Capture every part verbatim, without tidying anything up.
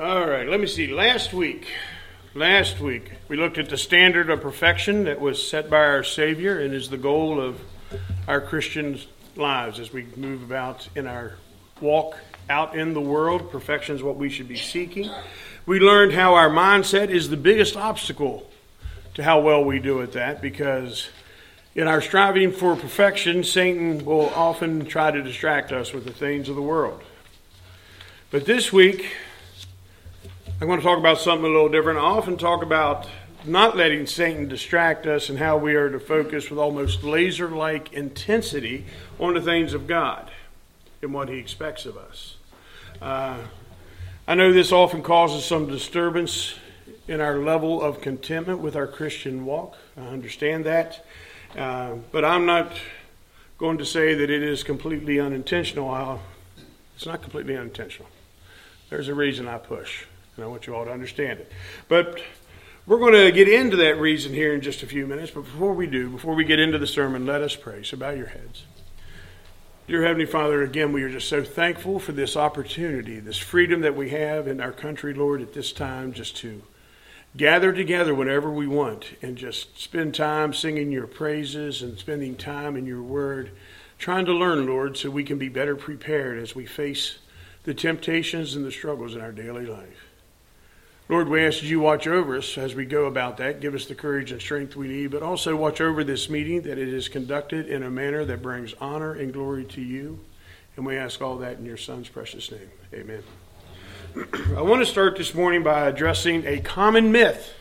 All right, let me see. Last week, last week, we looked at the standard of perfection that was set by our Savior and is the goal of our Christian lives as we move about in our walk out in the world. Perfection is what we should be seeking. We learned how our mindset is the biggest obstacle to how well we do at that, because in our striving for perfection, Satan will often try to distract us with the things of the world. But this week, I'm going to talk about something a little different. I often talk about not letting Satan distract us and how we are to focus with almost laser-like intensity on the things of God and what He expects of us. Uh, I know this often causes some disturbance in our level of contentment with our Christian walk. I understand that. Uh, but I'm not going to say that it is completely unintentional. I'll, it's not completely unintentional. There's a reason I push, and I want you all to understand it. But we're going to get into that reason here in just a few minutes. But before we do, before we get into the sermon, let us pray. So bow your heads. Dear Heavenly Father, again, we are just so thankful for this opportunity, this freedom that we have in our country, Lord, at this time, just to gather together whenever we want and just spend time singing your praises and spending time in your word, trying to learn, Lord, so we can be better prepared as we face the temptations and the struggles in our daily life. Lord, we ask that you watch over us as we go about that. Give us the courage and strength we need, but also watch over this meeting, that it is conducted in a manner that brings honor and glory to you. And we ask all that in your Son's precious name. Amen. I want to start this morning by addressing a common myth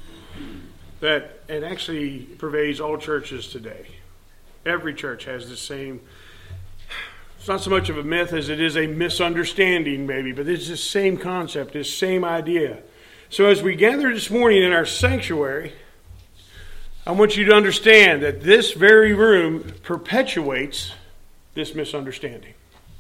that it actually pervades all churches today. Every church has the same. It's not so much of a myth as it is a misunderstanding, maybe, but it's the same concept, this same idea. So as we gather this morning in our sanctuary, I want you to understand that this very room perpetuates this misunderstanding.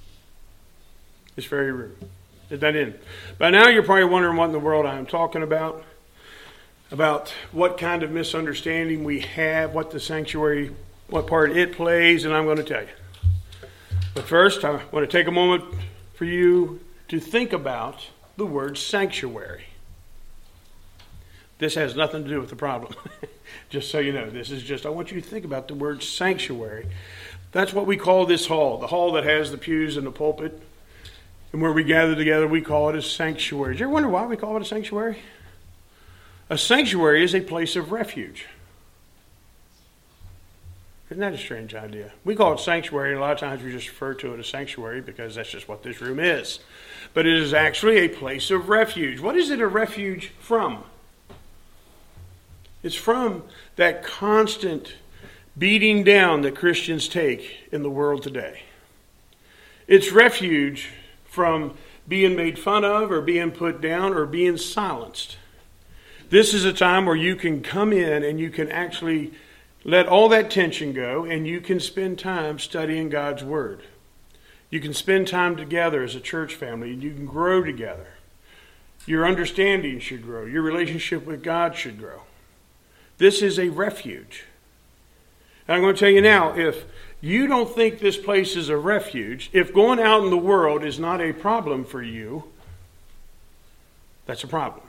This very room. Get that in. By now you're probably wondering what in the world I'm talking about, about what kind of misunderstanding we have, what the sanctuary, what part it plays, and I'm going to tell you. But first, I want to take a moment for you to think about the word sanctuary. This has nothing to do with the problem. Just so you know, this is just, I want you to think about the word sanctuary. That's what we call this hall, the hall that has the pews and the pulpit. And where we gather together, we call it a sanctuary. Did you ever wonder why we call it a sanctuary? A sanctuary is a place of refuge. Isn't that a strange idea? We call it sanctuary, and a lot of times we just refer to it as sanctuary because that's just what this room is. But it is actually a place of refuge. What is it a refuge from? It's from that constant beating down that Christians take in the world today. It's refuge from being made fun of or being put down or being silenced. This is a time where you can come in and you can actually let all that tension go, and you can spend time studying God's Word. You can spend time together as a church family, and you can grow together. Your understanding should grow. Your relationship with God should grow. This is a refuge. And I'm going to tell you now, if you don't think this place is a refuge, if going out in the world is not a problem for you, that's a problem.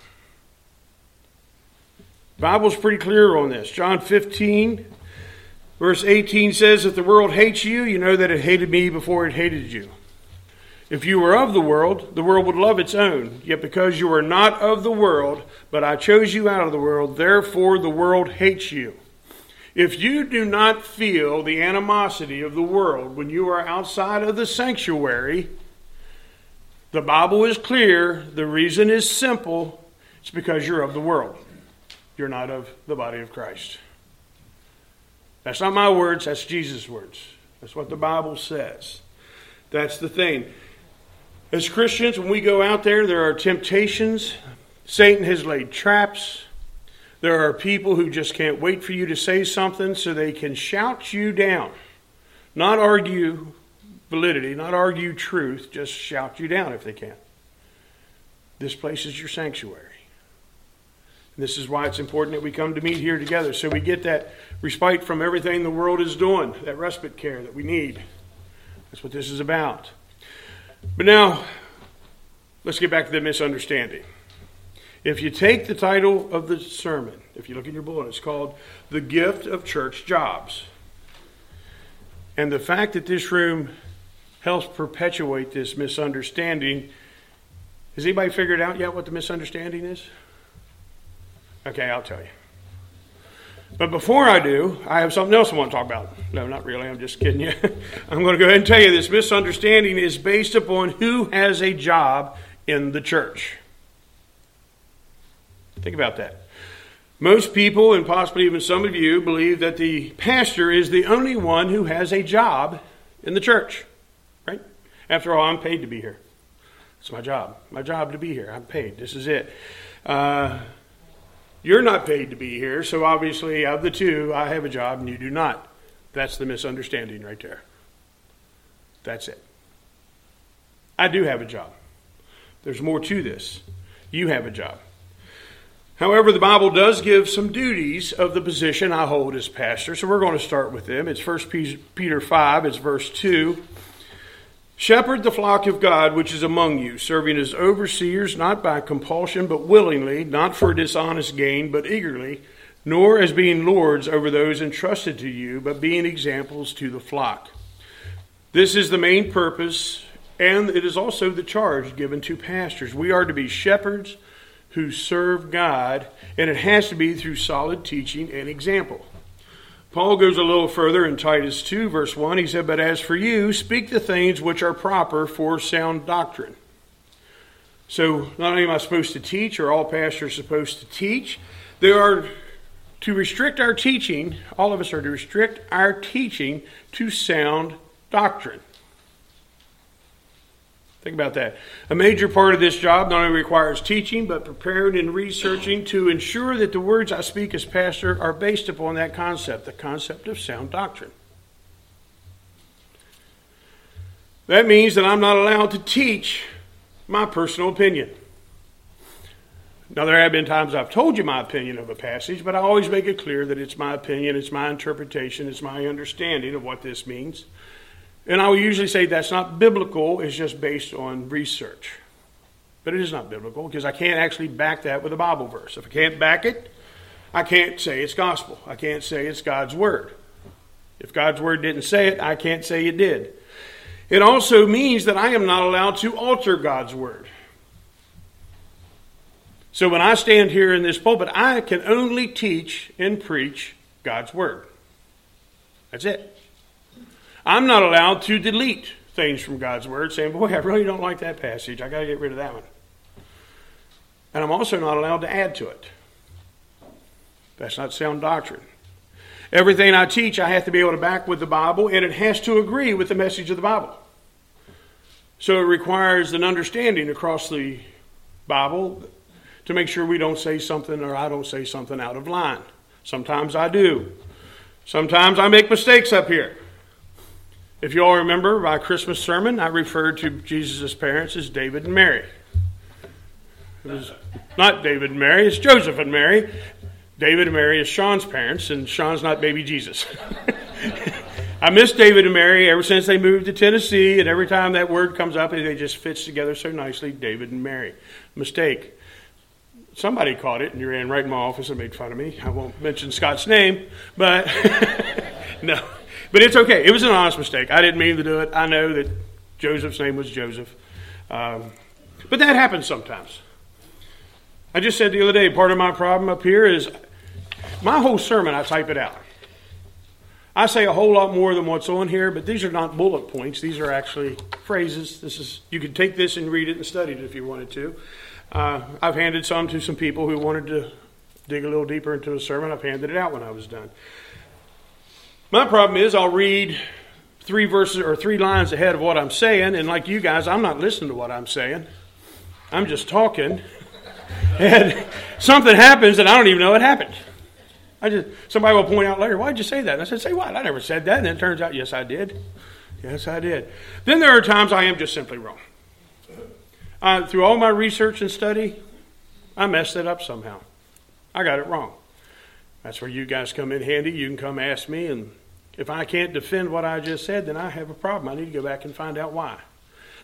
The Bible's pretty clear on this. John fifteen, verse eighteen says, if the world hates you, you know that it hated me before it hated you. If you were of the world, the world would love its own. Yet because you are not of the world, but I chose you out of the world, therefore the world hates you. If you do not feel the animosity of the world when you are outside of the sanctuary, the Bible is clear. The reason is simple. It's because you're of the world. You're not of the body of Christ. That's not my words. That's Jesus' words. That's what the Bible says. That's the thing. As Christians, when we go out there, there are temptations. Satan has laid traps. There are people who just can't wait for you to say something so they can shout you down. Not argue validity, not argue truth, just shout you down if they can. This place is your sanctuary. This is why it's important that we come to meet here together, so we get that respite from everything the world is doing, that respite care that we need. That's what this is about. But now, let's get back to the misunderstanding. If you take the title of the sermon, if you look in your bulletin, it's called The Gift of Church Jobs. And the fact that this room helps perpetuate this misunderstanding, has anybody figured out yet what the misunderstanding is? Okay, I'll tell you. But before I do, I have something else I want to talk about. No, not really. I'm just kidding you. I'm going to go ahead and tell you this misunderstanding is based upon who has a job in the church. Think about that. Most people, and possibly even some of you, believe that the pastor is the only one who has a job in the church. Right? After all, I'm paid to be here. It's my job. My job to be here. I'm paid. This is it. Uh... You're not paid to be here, so obviously of the two, I have a job and you do not. That's the misunderstanding right there. That's it. I do have a job. There's more to this. You have a job. However, the Bible does give some duties of the position I hold as pastor, so we're going to start with them. It's First Peter five, it's verse two. Shepherd the flock of God which is among you, serving as overseers, not by compulsion, but willingly, not for dishonest gain, but eagerly, nor as being lords over those entrusted to you, but being examples to the flock. This is the main purpose, and it is also the charge given to pastors. We are to be shepherds who serve God, and it has to be through solid teaching and example. Paul goes a little further in Titus two, verse one. He said, but as for you, speak the things which are proper for sound doctrine. So not only am I supposed to teach, or all pastors are supposed to teach, they are to restrict our teaching. All of us are to restrict our teaching to sound doctrine. Think about that. A major part of this job not only requires teaching, but preparing and researching to ensure that the words I speak as pastor are based upon that concept, the concept of sound doctrine. That means that I'm not allowed to teach my personal opinion. Now, there have been times I've told you my opinion of a passage, but I always make it clear that it's my opinion, it's my interpretation, it's my understanding of what this means. And I will usually say that's not biblical, it's just based on research. But it is not biblical because I can't actually back that with a Bible verse. If I can't back it, I can't say it's gospel. I can't say it's God's word. If God's word didn't say it, I can't say it did. It also means that I am not allowed to alter God's word. So when I stand here in this pulpit, I can only teach and preach God's word. That's it. I'm not allowed to delete things from God's word, saying, boy, I really don't like that passage. I got to get rid of that one. And I'm also not allowed to add to it. That's not sound doctrine. Everything I teach, I have to be able to back with the Bible, and it has to agree with the message of the Bible. So it requires an understanding across the Bible to make sure we don't say something or I don't say something out of line. Sometimes I do. Sometimes I make mistakes up here. If you all remember my Christmas sermon, I referred to Jesus' parents as David and Mary. It was not David and Mary, it's Joseph and Mary. David and Mary is Sean's parents, and Sean's not baby Jesus. I miss David and Mary ever since they moved to Tennessee, and every time that word comes up, it just fits together so nicely, David and Mary. Mistake. Somebody caught it and you ran right in my office and made fun of me. I won't mention Scott's name, but no. But it's okay. It was an honest mistake. I didn't mean to do it. I know that Joseph's name was Joseph. Um, but that happens sometimes. I just said the other day, part of my problem up here is my whole sermon, I type it out. I say a whole lot more than what's on here, but these are not bullet points. These are actually phrases. This is you could take this and read it and study it if you wanted to. Uh, I've handed some to some people who wanted to dig a little deeper into a sermon. I've handed it out when I was done. My problem is I'll read three verses or three lines ahead of what I'm saying, and like you guys, I'm not listening to what I'm saying. I'm just talking, and something happens and I don't even know it happened. I just somebody will point out later, why'd you say that? And I said, say what? I never said that. And then it turns out, yes, I did. Yes, I did. Then there are times I am just simply wrong. Uh, through all my research and study, I messed it up somehow. I got it wrong. That's where you guys come in handy. You can come ask me, and if I can't defend what I just said, then I have a problem. I need to go back and find out why.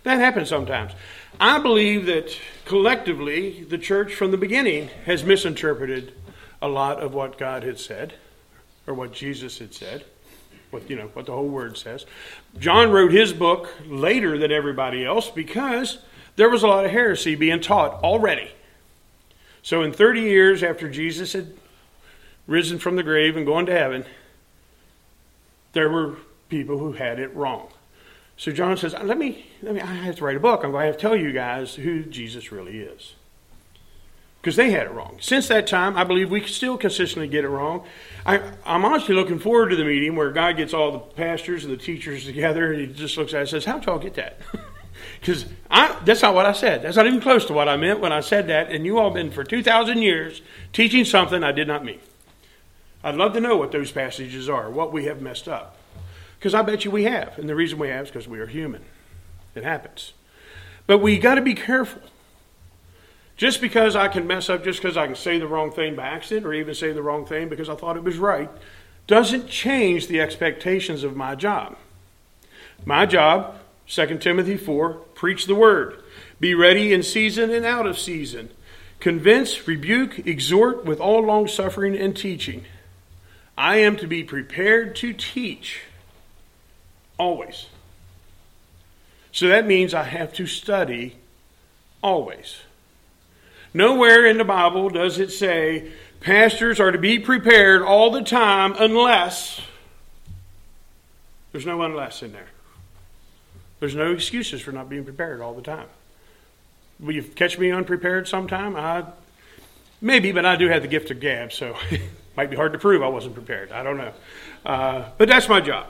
That happens sometimes. I believe that collectively, the church from the beginning has misinterpreted a lot of what God had said, or what Jesus had said, what you know, what the whole Word says. John wrote his book later than everybody else because there was a lot of heresy being taught already. So in thirty years after Jesus had risen from the grave and gone to heaven, there were people who had it wrong. So John says, let me, let me, I have to write a book. I'm going to have to tell you guys who Jesus really is. Because they had it wrong. Since that time, I believe we still consistently get it wrong. I, I'm honestly looking forward to the meeting where God gets all the pastors and the teachers together and he just looks at it and says, how'd y'all get that? Because that's not what I said. That's not even close to what I meant when I said that. And you all been for two thousand years teaching something I did not mean. I'd love to know what those passages are, what we have messed up. Because I bet you we have. And the reason we have is because we are human. It happens. But we got to be careful. Just because I can mess up, just because I can say the wrong thing by accident, or even say the wrong thing because I thought it was right, doesn't change the expectations of my job. My job, Second Timothy four, preach the word. Be ready in season and out of season. Convince, rebuke, exhort with all long-suffering and teaching. I am to be prepared to teach. Always. So that means I have to study always. Nowhere in the Bible does it say pastors are to be prepared all the time unless, there's no unless in there. There's no excuses for not being prepared all the time. Will you catch me unprepared sometime? I, maybe, but I do have the gift of gab, so it might be hard to prove I wasn't prepared. I don't know. Uh, but that's my job.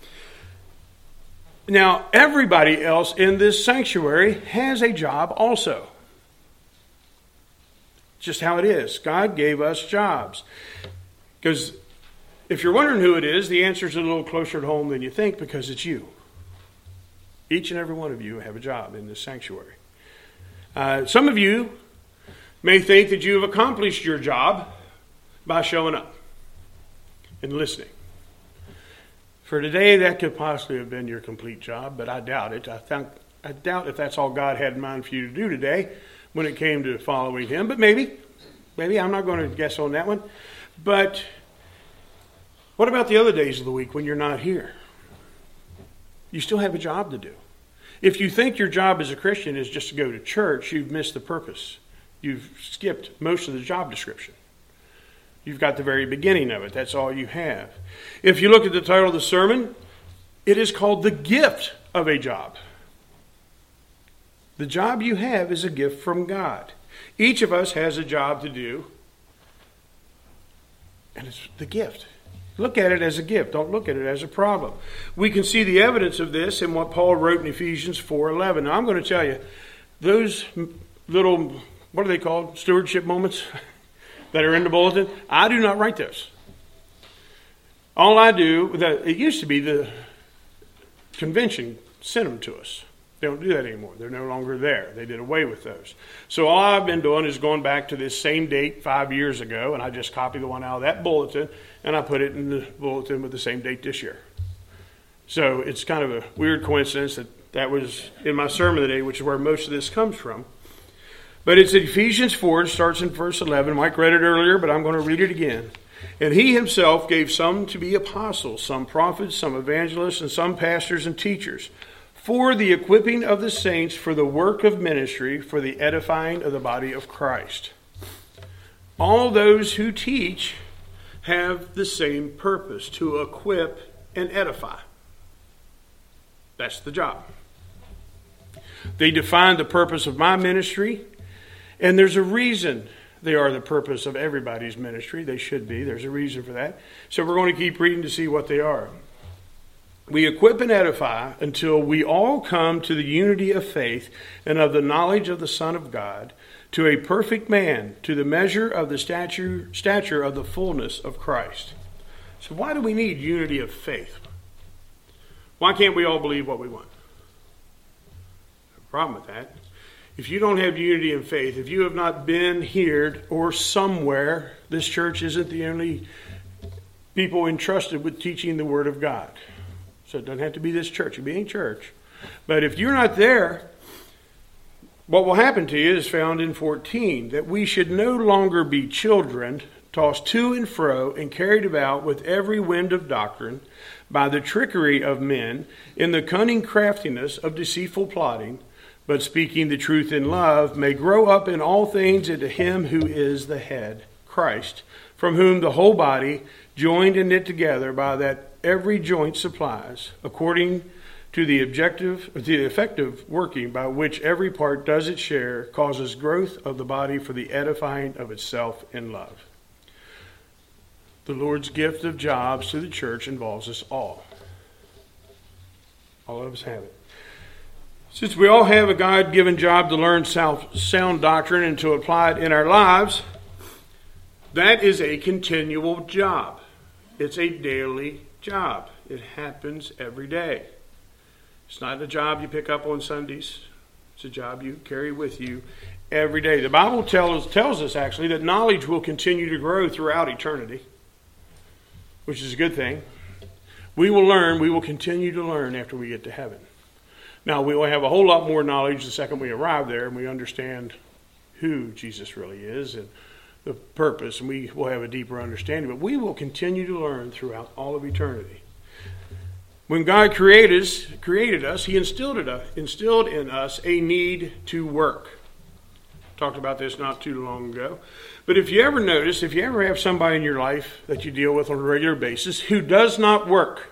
Now, everybody else in this sanctuary has a job also. Just how it is. God gave us jobs. Because if you're wondering who it is, the answer is a little closer to home than you think because it's you. Each and every one of you have a job in this sanctuary. Uh, some of you may think that you have accomplished your job by showing up and listening. For today, that could possibly have been your complete job, but I doubt it. I, think, I doubt if that's all God had in mind for you to do today when it came to following Him. But maybe, maybe I'm not going to guess on that one. But what about the other days of the week when you're not here? You still have a job to do. If you think your job as a Christian is just to go to church, you've missed the purpose. You've skipped most of the job description. You've got the very beginning of it. That's all you have. If you look at the title of the sermon, it is called The Gift of a Job. The job you have is a gift from God. Each of us has a job to do, and it's the gift. Look at it as a gift. Don't look at it as a problem. We can see the evidence of this in what Paul wrote in Ephesians four eleven. Now, I'm going to tell you, those little, what are they called? Stewardship moments that are in the bulletin. I do not write those. All I do, that it used to be the convention sent them to us. They don't do that anymore. They're no longer there. They did away with those. So all I've been doing is going back to this same date five years ago, and I just copy the one out of that bulletin, and I put it in the bulletin with the same date this year. So it's kind of a weird coincidence that that was in my sermon today, which is where most of this comes from. But it's Ephesians four, it starts in verse eleven. Mike read it earlier, but I'm going to read it again. And he himself gave some to be apostles, some prophets, some evangelists, and some pastors and teachers, for the equipping of the saints, for the work of ministry, for the edifying of the body of Christ. All those who teach have the same purpose, to equip and edify. That's the job. They define the purpose of my ministry, and there's a reason they are the purpose of everybody's ministry. They should be. There's a reason for that. So we're going to keep reading to see what they are. We equip and edify until we all come to the unity of faith and of the knowledge of the Son of God, to a perfect man, to the measure of the stature, stature of the fullness of Christ. So why do we need unity of faith? Why can't we all believe what we want? No problem with that. If you don't have unity in faith, if you have not been here or somewhere, this church isn't the only people entrusted with teaching the Word of God. So it doesn't have to be this church. It could be any church. But if you're not there, what will happen to you is found in fourteen, that we should no longer be children, tossed to and fro and carried about with every wind of doctrine, by the trickery of men, in the cunning craftiness of deceitful plotting, but speaking the truth in love, may grow up in all things into him who is the head, Christ, from whom the whole body, joined and knit together by that every joint supplies, according to the objective, the effective working by which every part does its share, causes growth of the body for the edifying of itself in love. The Lord's gift of jobs to the church involves us all. All of us have it. Since we all have a God-given job to learn sound doctrine and to apply it in our lives, that is a continual job. It's a daily job. It happens every day. It's not a job you pick up on Sundays. It's a job you carry with you every day. The Bible tells, tells us, actually, that knowledge will continue to grow throughout eternity, which is a good thing. We will learn, we will continue to learn after we get to heaven. Now, we will have a whole lot more knowledge the second we arrive there and we understand who Jesus really is and the purpose, and we will have a deeper understanding. But we will continue to learn throughout all of eternity. When God created us, created us, He instilled, it, instilled in us a need to work. Talked about this not too long ago. But if you ever notice, if you ever have somebody in your life that you deal with on a regular basis who does not work,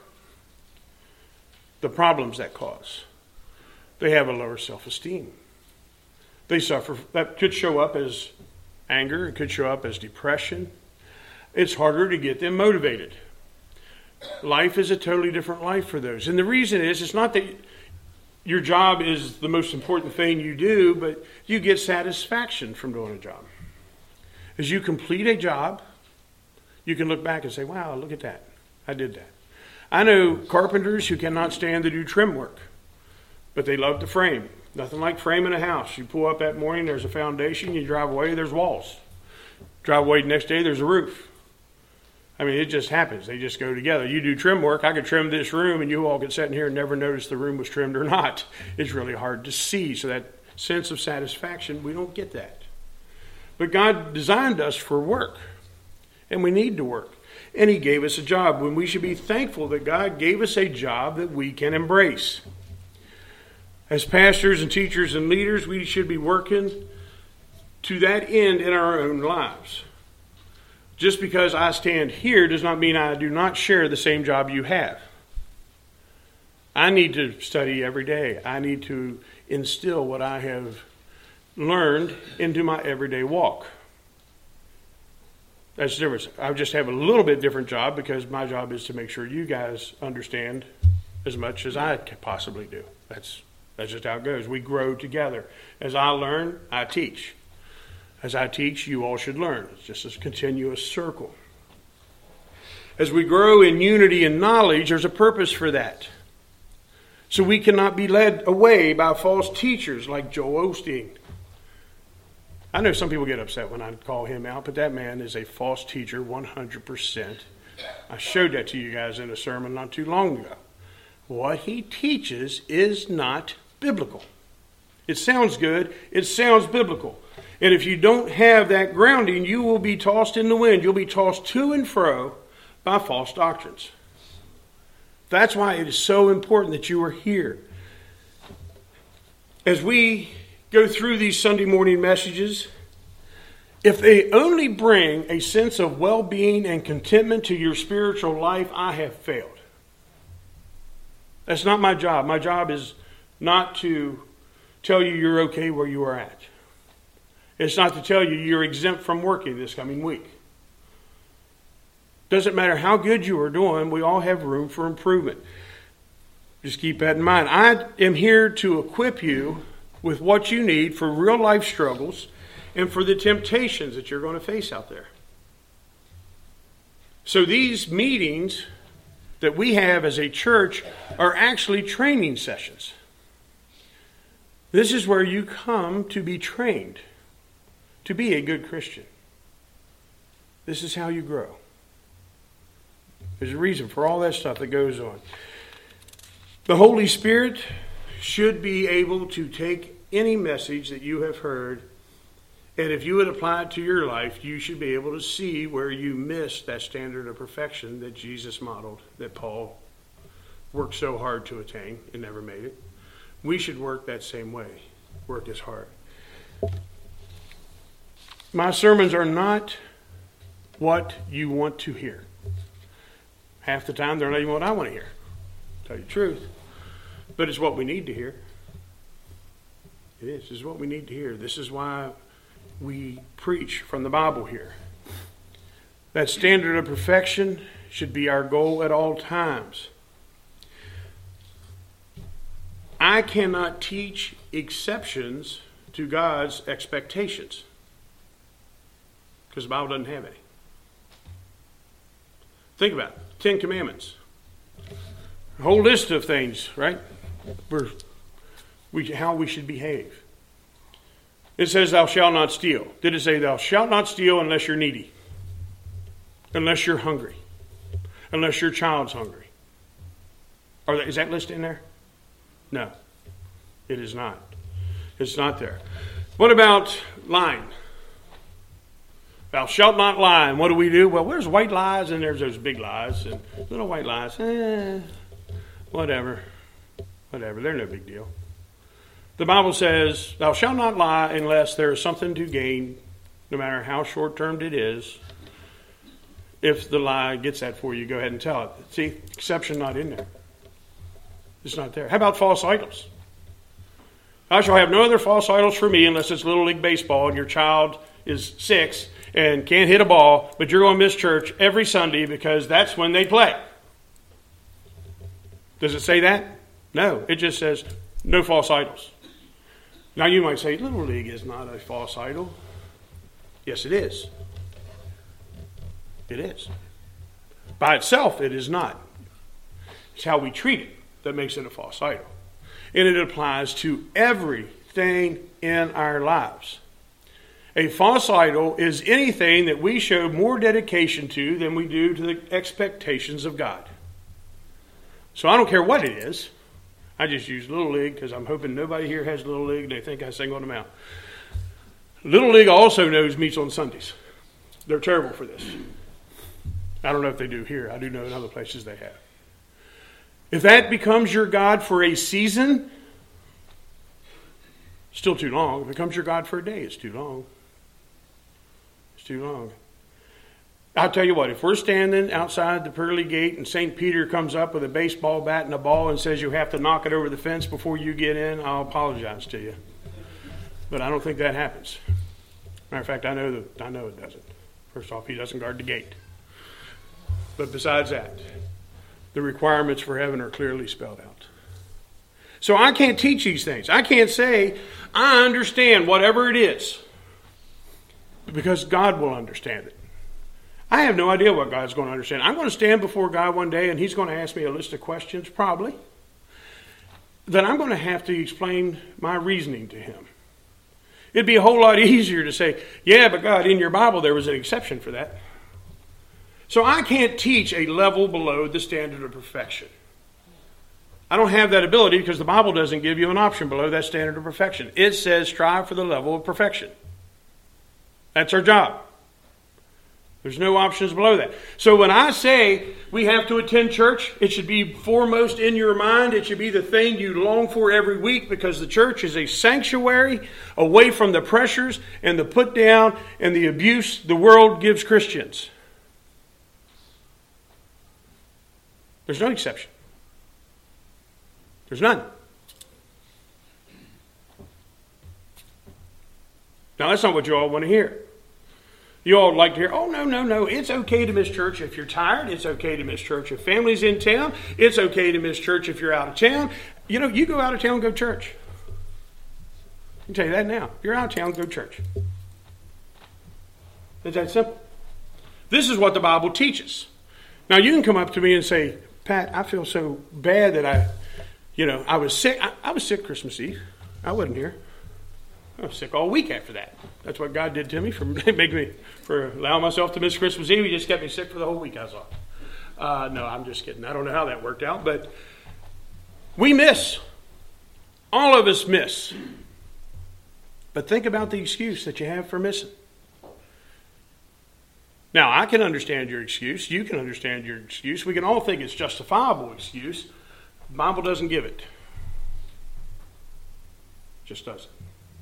the problems that cause. They have a lower self-esteem. They suffer. That could show up as anger. It could show up as depression. It's harder to get them motivated. Life is a totally different life for those. And the reason is, it's not that your job is the most important thing you do, but you get satisfaction from doing a job. As you complete a job, you can look back and say, wow, look at that. I did that. I know carpenters who cannot stand to do trim work, but they love to frame. Nothing like framing a house. You pull up that morning, there's a foundation. You drive away, there's walls. Drive away the next day, there's a roof. I mean, it just happens. They just go together. You do trim work. I could trim this room, and you all could sit in here and never notice the room was trimmed or not. It's really hard to see. So that sense of satisfaction, we don't get that. But God designed us for work, and we need to work. And He gave us a job when we should be thankful that God gave us a job that we can embrace. As pastors and teachers and leaders, we should be working to that end in our own lives. Just because I stand here does not mean I do not share the same job you have. I need to study every day. I need to instill what I have learned into my everyday walk. That's the difference. I just have a little bit different job because my job is to make sure you guys understand as much as I can possibly do. That's that's just how it goes. We grow together. As I learn, I teach. As I teach, you all should learn. It's just a continuous circle. As we grow in unity and knowledge, there's a purpose for that. So we cannot be led away by false teachers like Joel Osteen. I know some people get upset when I call him out, but that man is a false teacher one hundred percent. I showed that to you guys in a sermon not too long ago. What he teaches is not biblical. It sounds good. It sounds biblical. And if you don't have that grounding, you will be tossed in the wind. You'll be tossed to and fro by false doctrines. That's why it is so important that you are here. As we go through these Sunday morning messages, if they only bring a sense of well-being and contentment to your spiritual life, I have failed. That's not my job. My job is not to tell you you're okay where you are at. It's not to tell you you're exempt from working this coming week. Doesn't matter how good you are doing, we all have room for improvement. Just keep that in mind. I am here to equip you with what you need for real life struggles and for the temptations that you're going to face out there. So these meetings that we have as a church are actually training sessions. This is where you come to be trained to be a good Christian. This is how you grow. There's a reason for all that stuff that goes on. The Holy Spirit should be able to take any message that you have heard, and if you would apply it to your life, you should be able to see where you missed that standard of perfection that Jesus modeled, that Paul worked so hard to attain and never made it. We should work that same way, work as hard. My sermons are not what you want to hear. Half the time, they're not even what I want to hear, to tell you the truth. But it's what we need to hear. It is. This is what we need to hear. This is why we preach from the Bible here. That standard of perfection should be our goal at all times. I cannot teach exceptions to God's expectations because the Bible doesn't have any. Think about it. Ten Commandments. A whole list of things, right? We're, we, how we should behave. It says, thou shalt not steal. Did it say, thou shalt not steal unless you're needy? Unless you're hungry? Unless your child's hungry? Are there, is that list in there? No, it is not. It's not there. What about lying? Thou shalt not lie. And what do we do? Well, there's white lies and there's those big lies. And little white lies, eh, whatever. Whatever, they're no big deal. The Bible says, thou shalt not lie unless there is something to gain, no matter how short-term it is. If the lie gets that for you, go ahead and tell it. See, exception not in there. It's not there. How about false idols? I shall have no other false idols for me unless it's Little League Baseball and your child is six and can't hit a ball, but you're going to miss church every Sunday because that's when they play. Does it say that? No. It just says no false idols. Now you might say, Little League is not a false idol. Yes, it is. It is. By itself, it is not. It's how we treat it that makes it a false idol. And it applies to everything in our lives. A false idol is anything that we show more dedication to than we do to the expectations of God. So I don't care what it is. I just use Little League because I'm hoping nobody here has Little League and they think I sing on them out. Little League also knows meets on Sundays. They're terrible for this. I don't know if they do here. I do know in other places they have. If that becomes your God for a season, still too long. If it becomes your God for a day, it's too long. It's too long. I'll tell you what, if we're standing outside the pearly gate and Saint Peter comes up with a baseball bat and a ball and says you have to knock it over the fence before you get in, I'll apologize to you. But I don't think that happens. Matter of fact, I know that I know it doesn't. First off, he doesn't guard the gate. But besides that, the requirements for heaven are clearly spelled out. So I can't teach these things. I can't say, I understand whatever it is, because God will understand it. I have no idea what God's going to understand. I'm going to stand before God one day and he's going to ask me a list of questions, probably. Then I'm going to have to explain my reasoning to him. It'd be a whole lot easier to say, yeah, but God, in your Bible there was an exception for that. So I can't teach a level below the standard of perfection. I don't have that ability because the Bible doesn't give you an option below that standard of perfection. It says strive for the level of perfection. That's our job. There's no options below that. So when I say we have to attend church, it should be foremost in your mind. It should be the thing you long for every week because the church is a sanctuary away from the pressures and the put down and the abuse the world gives Christians. There's no exception. There's none. Now that's not what you all want to hear. You all like to hear, oh, no, no, no, it's okay to miss church if you're tired. It's okay to miss church if family's in town. It's okay to miss church if you're out of town. You know, you go out of town, go to church. I can tell you that now. If you're out of town, go to church. It's that simple. This is what the Bible teaches. Now, you can come up to me and say, Pat, I feel so bad that I, you know, I was sick. I, I was sick Christmas Eve. I wasn't here. I was sick all week after that. That's what God did to me for making me for allowing myself to miss Christmas Eve. He just kept me sick for the whole week, I thought. Uh, no, I'm just kidding. I don't know how that worked out, but we miss. All of us miss. But think about the excuse that you have for missing. Now, I can understand your excuse. You can understand your excuse. We can all think it's justifiable excuse. The Bible doesn't give it. It just doesn't.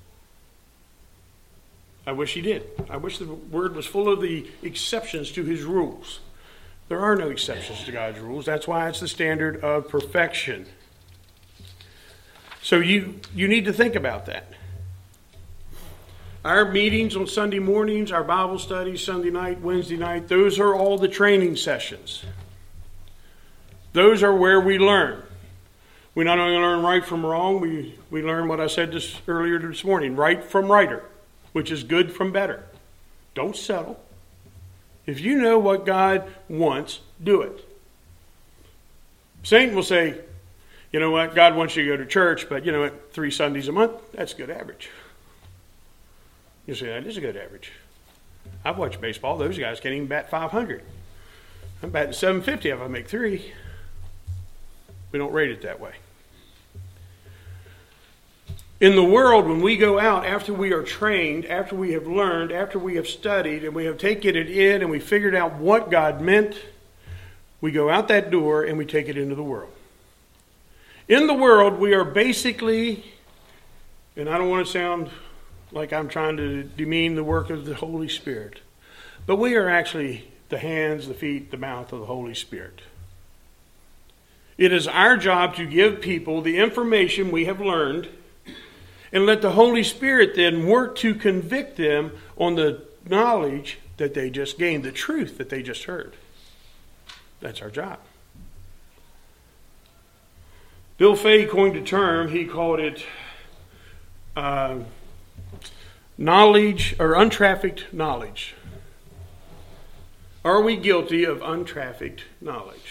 I wish he did. I wish the word was full of the exceptions to his rules. There are no exceptions to God's rules. That's why it's the standard of perfection. So you, you need to think about that. Our meetings on Sunday mornings, our Bible studies, Sunday night, Wednesday night, those are all the training sessions. Those are where we learn. We not only learn right from wrong, we, we learn what I said this earlier this morning, right from righter, which is good from better. Don't settle. If you know what God wants, do it. Satan will say, you know what, God wants you to go to church, but you know what, three Sundays a month, that's good average. You say, that is a good average. I've watched baseball. Those guys can't even bat five hundred. I'm batting seven fifty if I make three. We don't rate it that way. In the world, when we go out, after we are trained, after we have learned, after we have studied, and we have taken it in, and we figured out what God meant, we go out that door and we take it into the world. In the world, we are basically, and I don't want to sound like I'm trying to demean the work of the Holy Spirit, but we are actually the hands, the feet, the mouth of the Holy Spirit. It is our job to give people the information we have learned and let the Holy Spirit then work to convict them on the knowledge that they just gained, the truth that they just heard. That's our job. Bill Fay coined a term. He called it uh, knowledge or untrafficked knowledge. Are we guilty of untrafficked knowledge?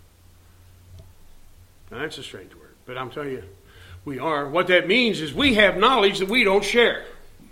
Now, that's a strange word, but I'm telling you, we are. What that means is we have knowledge that we don't share.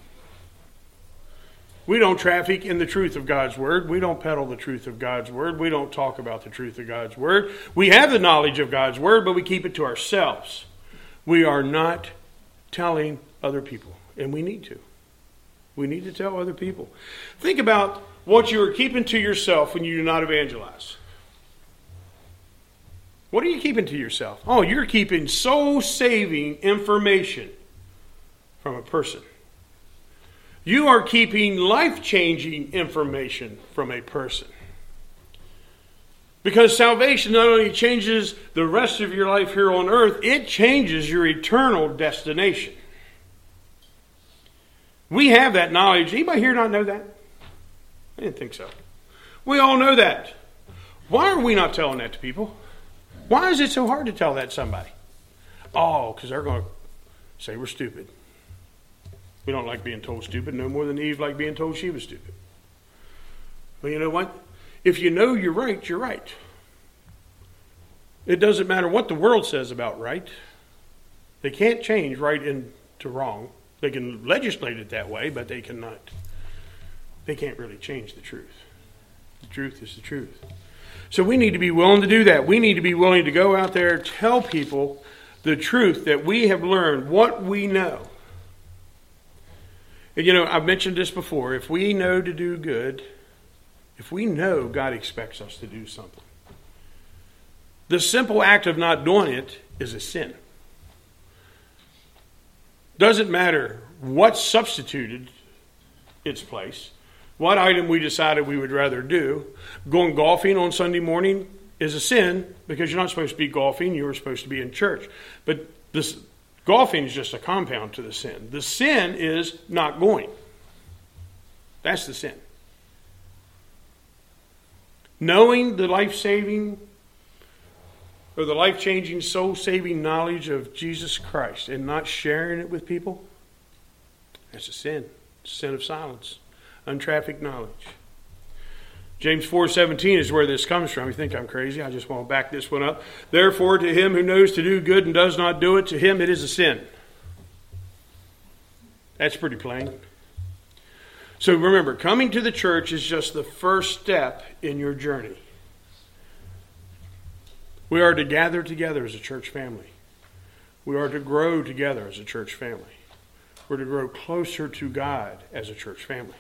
We don't traffic in the truth of God's word. We don't peddle the truth of God's word. We don't talk about the truth of God's word. We have the knowledge of God's word, but we keep it to ourselves. We are not telling other people, and we need to. We need to tell other people. Think about what you are keeping to yourself when you do not evangelize. What are you keeping to yourself? Oh, you're keeping soul-saving information from a person. You are keeping life-changing information from a person. Because salvation not only changes the rest of your life here on earth, it changes your eternal destination. We have that knowledge. Anybody here not know that? I didn't think so. We all know that. Why are we not telling that to people? Why is it so hard to tell that to somebody? Oh, because they're going to say we're stupid. We don't like being told stupid no more than Eve liked being told she was stupid. But you know what? If you know you're right, you're right. It doesn't matter what the world says about right. They can't change right into wrong. They can legislate it that way, but they cannot. They can't really change the truth. The truth is the truth. So we need to be willing to do that. We need to be willing to go out there and tell people the truth that we have learned, what we know. And you know, I've mentioned this before. If we know to do good, if we know God expects us to do something, the simple act of not doing it is a sin. Doesn't matter what substituted its place, what item we decided we would rather do. Going golfing on Sunday morning is a sin because you're not supposed to be golfing. You were supposed to be in church. But this golfing is just a compound to the sin. The sin is not going. That's the sin. Knowing the life-saving or the life-changing, soul-saving knowledge of Jesus Christ and not sharing it with people, that's a sin. It's a sin of silence. Untrafficked knowledge. James four seventeen is where this comes from. You think I'm crazy? I just want to back this one up. Therefore, to him who knows to do good and does not do it, to him it is a sin. That's pretty plain. So remember, coming to the church is just the first step in your journey. We are to gather together as a church family. We are to grow together as a church family. We're to grow closer to God as a church family.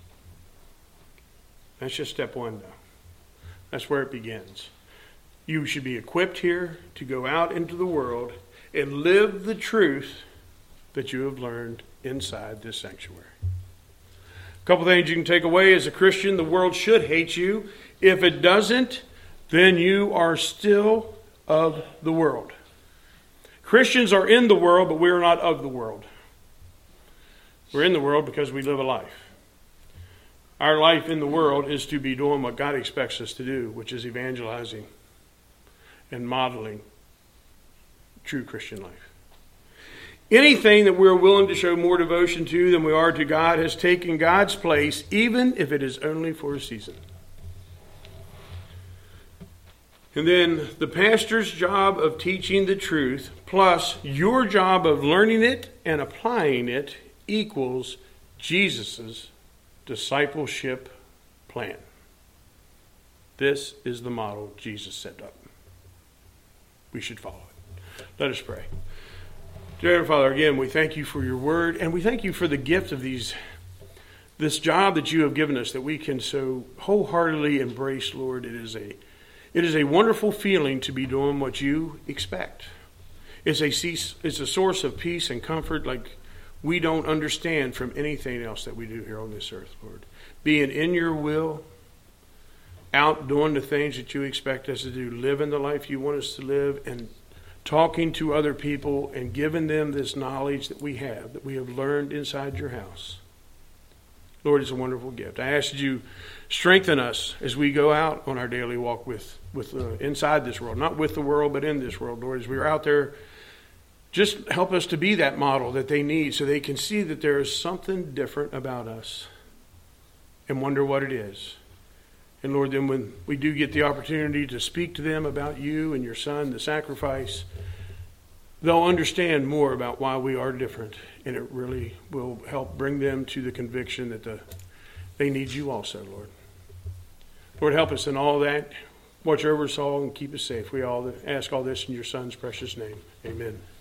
That's just step one, though. That's where it begins. You should be equipped here to go out into the world and live the truth that you have learned inside this sanctuary. A couple things you can take away as a Christian. The world should hate you. If it doesn't, then you are still of the world. Christians are in the world, but we are not of the world. We're in the world because we live a life. Our life in the world is to be doing what God expects us to do, which is evangelizing and modeling true Christian life. Anything that we're willing to show more devotion to than we are to God has taken God's place, even if it is only for a season. And then the pastor's job of teaching the truth, plus your job of learning it and applying it, equals Jesus' discipleship plan. This is the model Jesus set up. We should follow it. Let us pray. Dear Heavenly Father, again, we thank you for your word, and we thank you for the gift of these, this job that you have given us that we can so wholeheartedly embrace, Lord. It is a, it is a wonderful feeling to be doing what you expect. It's a, it's a source of peace and comfort like we don't understand from anything else that we do here on this earth, Lord. Being in your will, out doing the things that you expect us to do, living the life you want us to live, and talking to other people and giving them this knowledge that we have, that we have learned inside your house. Lord, it's a wonderful gift. I ask that you strengthen us as we go out on our daily walk with, with uh, inside this world, not with the world, but in this world, Lord. As we are out there, just help us to be that model that they need so they can see that there is something different about us and wonder what it is. And Lord, then when we do get the opportunity to speak to them about you and your Son, the sacrifice, they'll understand more about why we are different. And it really will help bring them to the conviction that the, they need you also, Lord. Lord, help us in all that. Watch over us all and keep us safe. We all ask all this in your Son's precious name. Amen.